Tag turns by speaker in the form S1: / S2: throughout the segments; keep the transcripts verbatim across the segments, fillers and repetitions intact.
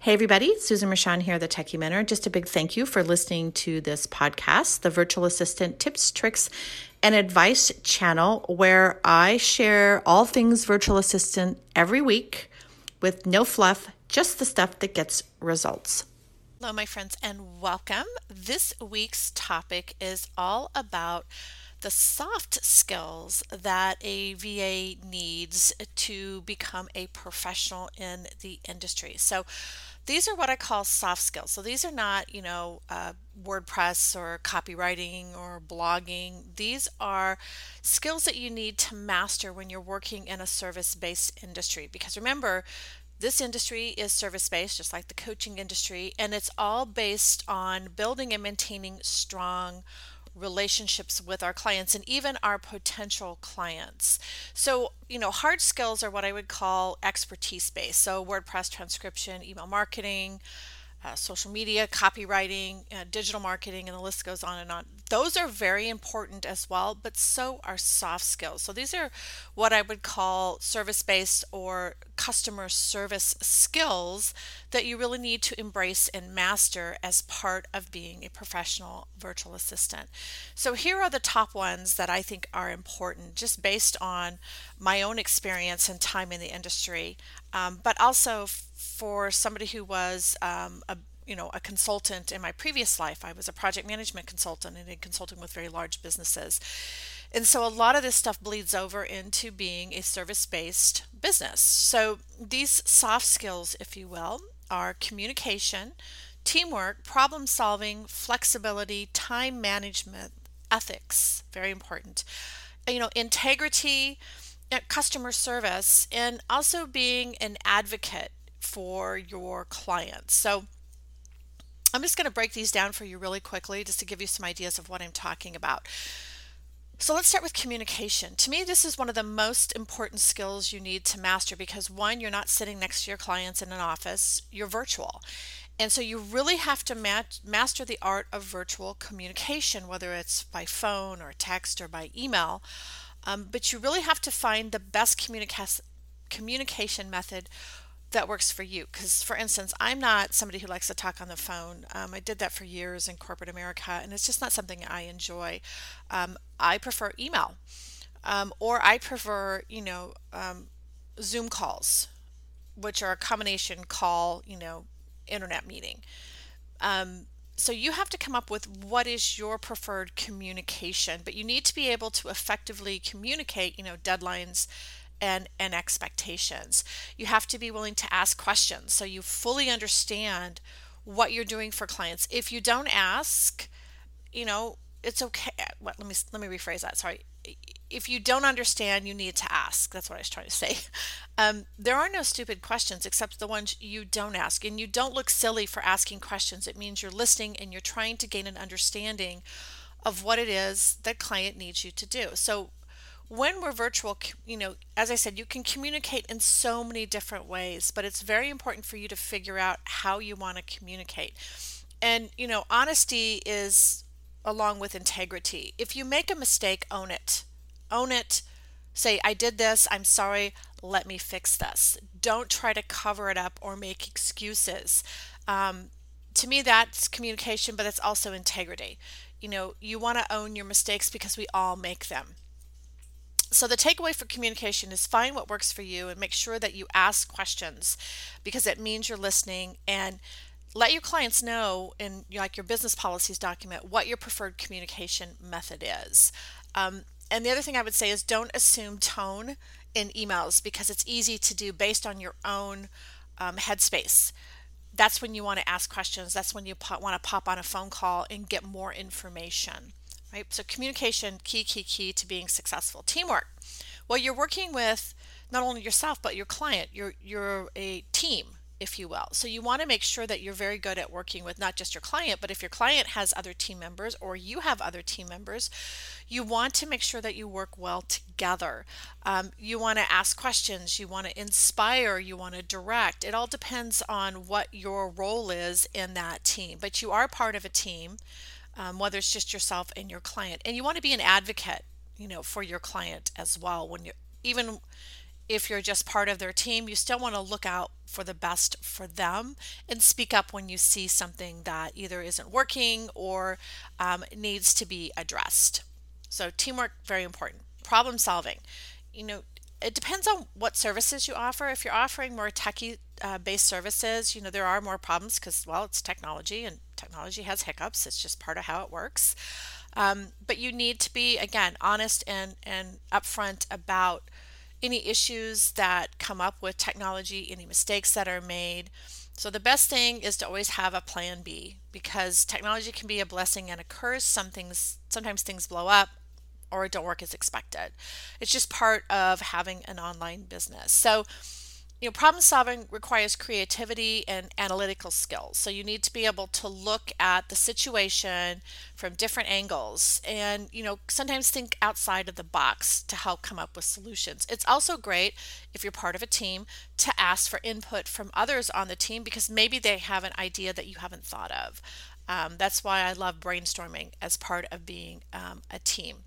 S1: Hey everybody, Susan Rashan here, the Techie Mentor. Just a big thank you for listening to this podcast, the Virtual Assistant Tips, Tricks, and Advice channel, where I share all things virtual assistant every week with no fluff, just the stuff that gets results.
S2: Hello, my friends, and welcome. This week's topic is all about the soft skills that a V A needs to become a professional in the industry. So these are what I call soft skills. So these are not, you know, uh, WordPress or copywriting or blogging. These are skills that you need to master when you're working in a service-based industry. Because remember, this industry is service-based, just like the coaching industry, and it's all based on building and maintaining strong relationships with our clients and even our potential clients. So, you know, hard skills are what I would call expertise based. So, WordPress transcription, email marketing, uh, social media, copywriting, uh, digital marketing, and the list goes on and on. Those are very important as well, but so are soft skills. So these are what I would call service-based or customer service skills that you really need to embrace and master as part of being a professional virtual assistant. So here are the top ones that I think are important, just based on my own experience and time in the industry, um, but also for somebody who was um, a you know a consultant in my previous life. I was a project management consultant and did consulting with very large businesses, and so a lot of this stuff bleeds over into being a service-based business. So these soft skills, if you will, are communication, teamwork, problem solving, flexibility, time management, ethics, very important, you know integrity, uh, customer service, and also being an advocate for your clients. So I'm just going to break these down for you really quickly just to give you some ideas of what I'm talking about. So let's start with communication. To me, this is one of the most important skills you need to master because one, you're not sitting next to your clients in an office, you're virtual. And so you really have to mat- master the art of virtual communication, whether it's by phone or text or by email. Um, but you really have to find the best communica- communication method that works for you. Because, for instance, I'm not somebody who likes to talk on the phone. Um, I did that for years in corporate America, and it's just not something I enjoy. Um, I prefer email, um, or I prefer, you know, um, Zoom calls, which are a combination call, you know, internet meeting. Um, so you have to come up with what is your preferred communication, but you need to be able to effectively communicate, you know, deadlines and and expectations. You have to be willing to ask questions so you fully understand what you're doing for clients. If you don't ask, you know, it's okay. What, let me let me rephrase that. Sorry. If you don't understand, you need to ask. That's what I was trying to say. Um, there are no stupid questions except the ones you don't ask. And you don't look silly for asking questions. It means you're listening and you're trying to gain an understanding of what it is that client needs you to do. So when we're virtual, you know, as I said, you can communicate in so many different ways, but it's very important for you to figure out how you want to communicate. And, you know, honesty is along with integrity. If you make a mistake, own it. Own it. Say, I did this. I'm sorry. Let me fix this. Don't try to cover it up or make excuses. Um, to me, that's communication, but it's also integrity. You know, you want to own your mistakes because we all make them. So the takeaway for communication is find what works for you and make sure that you ask questions because it means you're listening, and let your clients know in like your business policies document what your preferred communication method is. Um, and the other thing I would say is don't assume tone in emails because it's easy to do based on your own um, headspace. That's when you want to ask questions. That's when you po- want to pop on a phone call and get more information. Right? So communication, key, key, key to being successful. Teamwork. Well, you're working with not only yourself but your client. You're you're a team, if you will. So you want to make sure that you're very good at working with not just your client, but if your client has other team members or you have other team members, you want to make sure that you work well together. Um, you want to ask questions, you want to inspire, you want to direct. It all depends on what your role is in that team, but you are part of a team, um, whether it's just yourself and your client. And you want to be an advocate, you know, for your client as well when you're even if you're just part of their team, you still want to look out for the best for them and speak up when you see something that either isn't working or um, needs to be addressed. So, teamwork, very important. Problem solving. You know, it depends on what services you offer. If you're offering more techie uh, based services, you know, there are more problems because, well, it's technology and technology has hiccups. It's just part of how it works. Um, but you need to be, again, honest and, and upfront about any issues that come up with technology, any mistakes that are made. So the best thing is to always have a plan B because technology can be a blessing and a curse. Some things, sometimes things blow up or it don't work as expected. It's just part of having an online business. So you know, problem solving requires creativity and analytical skills. So you need to be able to look at the situation from different angles and, you know, sometimes think outside of the box to help come up with solutions. It's also great if you're part of a team to ask for input from others on the team because maybe they have an idea that you haven't thought of. Um, that's why I love brainstorming as part of being um, a team.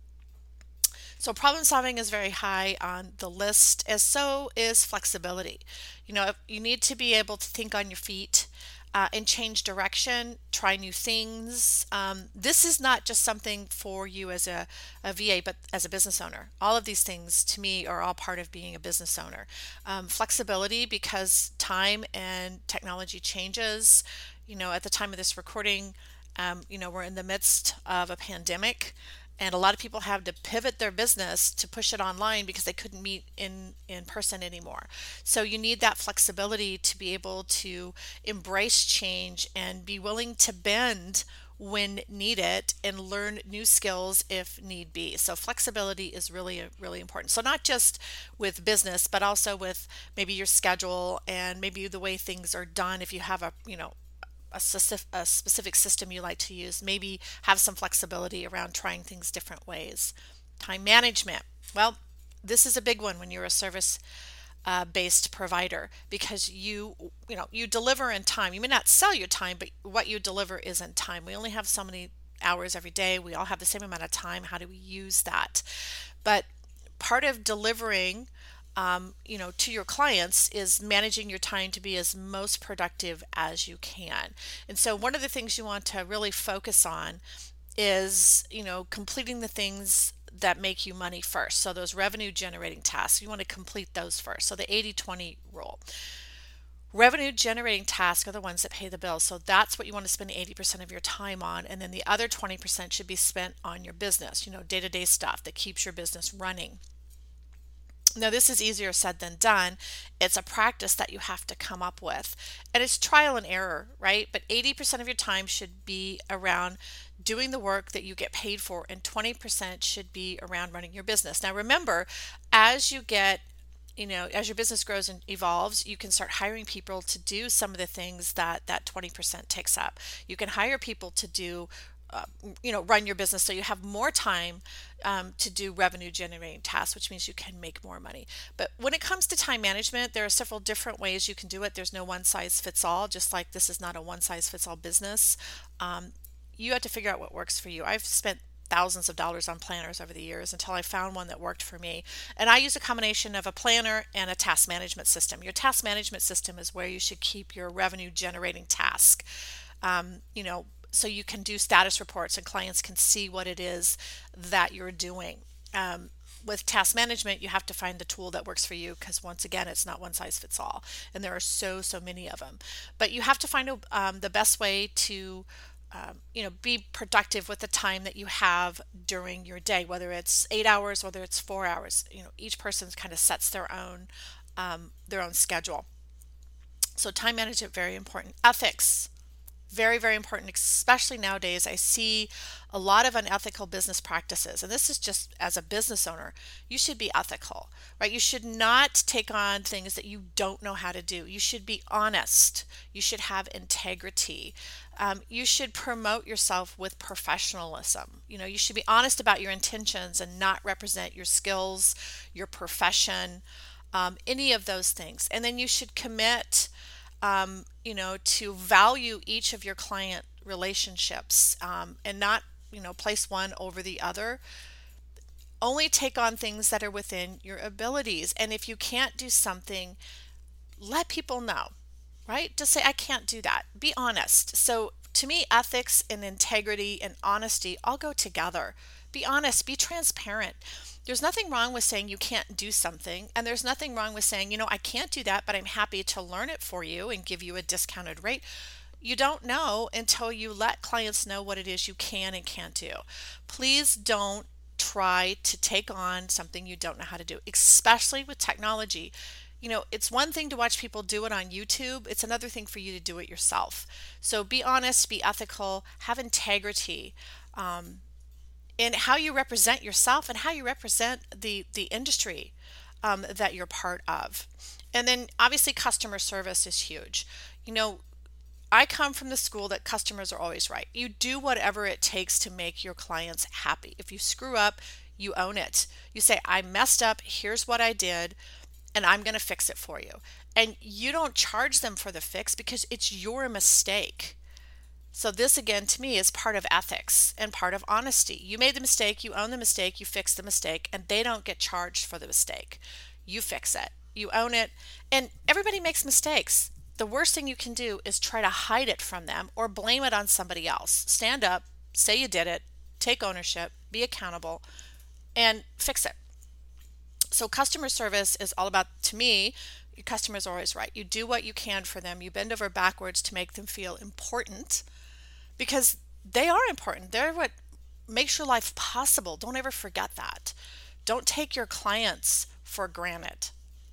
S2: So problem solving is very high on the list, as so is flexibility. You know, you need to be able to think on your feet uh, and change direction, try new things. Um, this is not just something for you as a, a V A, but as a business owner. All of these things to me are all part of being a business owner. Um, flexibility because time and technology changes. You know, at the time of this recording, um, you know, we're in the midst of a pandemic. And a lot of people have to pivot their business to push it online because they couldn't meet in, in person anymore. So you need that flexibility to be able to embrace change and be willing to bend when needed and learn new skills if need be. So flexibility is really, really important. So not just with business, but also with maybe your schedule and maybe the way things are done. If you have a, you know, a specific, a specific system you like to use, maybe have some flexibility around trying things different ways. Time management. Well, this is a big one when you're a service uh, based provider because you you know you deliver in time. You may not sell your time, but what you deliver is in time. We only have so many hours every day. We all have the same amount of time. How do we use that? But part of delivering um, you know, to your clients is managing your time to be as most productive as you can. And so one of the things you want to really focus on is, you know, completing the things that make you money first. So those revenue generating tasks, you want to complete those first. So the eighty twenty rule. Revenue generating tasks are the ones that pay the bills. So that's what you want to spend eighty percent of your time on. And then the other twenty percent should be spent on your business, you know, day-to-day stuff that keeps your business running. Now, this is easier said than done. It's a practice that you have to come up with. And it's trial and error, right? But eighty percent of your time should be around doing the work that you get paid for, and twenty percent should be around running your business. Now, remember, as you get you know, as your business grows and evolves, you can start hiring people to do some of the things that that twenty percent takes up. You can hire people to do uh, you know, run your business so you have more time um, to do revenue generating tasks, which means you can make more money. But when it comes to time management, there are several different ways you can do it. There's no one size fits all, just like this is not a one size fits all business. Um, you have to figure out what works for you. I've spent thousands of dollars on planners over the years until I found one that worked for me. And I use a combination of a planner and a task management system. Your task management system is where you should keep your revenue generating task. Um, you know, so you can do status reports and clients can see what it is that you're doing. Um, with task management, you have to find the tool that works for you because once again, it's not one size fits all. And there are so, so many of them. But you have to find a, um, the best way to Um, you know, be productive with the time that you have during your day, whether it's eight hours, whether it's four hours. You know, each person kind of sets their own um, their own schedule. So time management very important. Ethics very, very important, especially nowadays. I see a lot of unethical business practices, and this is just as a business owner, you should be ethical, right? You should not take on things that you don't know how to do. You should be honest. You should have integrity. Um, you should promote yourself with professionalism. You know, you should be honest about your intentions and not represent your skills, your profession, um, any of those things. And then you should commit um, you know, to value each of your client relationships um, and not, you know, place one over the other. Only take on things that are within your abilities. And if you can't do something, let people know, right? Just say, I can't do that. Be honest. So to me, ethics and integrity and honesty all go together. Be honest, be transparent. There's nothing wrong with saying you can't do something, and there's nothing wrong with saying, you know, I can't do that, but I'm happy to learn it for you and give you a discounted rate. You don't know until you let clients know what it is you can and can't do. Please don't try to take on something you don't know how to do, especially with technology. You know, it's one thing to watch people do it on YouTube, it's another thing for you to do it yourself. So be honest, be ethical, have integrity. Um, in how you represent yourself and how you represent the the industry um, that you're part of. And then obviously customer service is huge. You know, I come from the school that customers are always right. You do whatever it takes to make your clients happy. If you screw up, you own it. You say, I messed up, here's what I did, and I'm going to fix it for you. And you don't charge them for the fix because it's your mistake. So this again to me is part of ethics and part of honesty. You made the mistake, you own the mistake, you fix the mistake, and they don't get charged for the mistake. You fix it, you own it, and everybody makes mistakes. The worst thing you can do is try to hide it from them or blame it on somebody else. Stand up, say you did it, take ownership, be accountable, and fix it. So customer service is all about, to me, your customers are always right. You do what you can for them. You bend over backwards to make them feel important because they are important. They're what makes your life possible. Don't ever forget that. Don't take your clients for granted.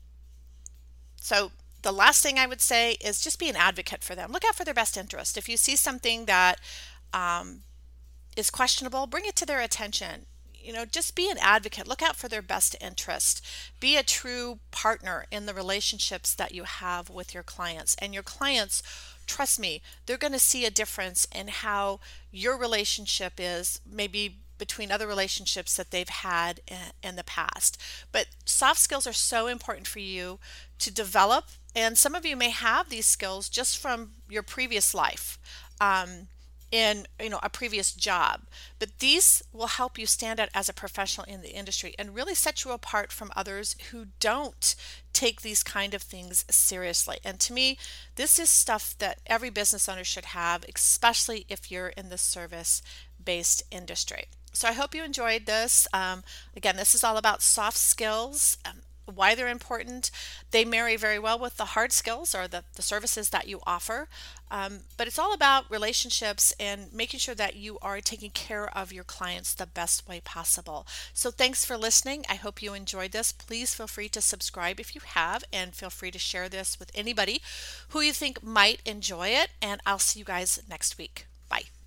S2: So the last thing I would say is just be an advocate for them. Look out for their best interest. If you see something that um, is questionable, bring it to their attention. You know, just be an advocate. Look out for their best interest. Be a true partner in the relationships that you have with your clients. And your clients, trust me, they're going to see a difference in how your relationship is, maybe between other relationships that they've had in the past. But soft skills are so important for you to develop. And some of you may have these skills just from your previous life. Um, in you know a previous job, but these will help you stand out as a professional in the industry and really set you apart from others who don't take these kind of things seriously. And to me, this is stuff that every business owner should have, especially if you're in the service based industry. So I hope you enjoyed this. Um, again, this is all about soft skills, um, why they're important. They marry very well with the hard skills or the, the services that you offer. Um, but it's all about relationships and making sure that you are taking care of your clients the best way possible. So thanks for listening. I hope you enjoyed this. Please feel free to subscribe if you have, and feel free to share this with anybody who you think might enjoy it. And I'll see you guys next week. Bye.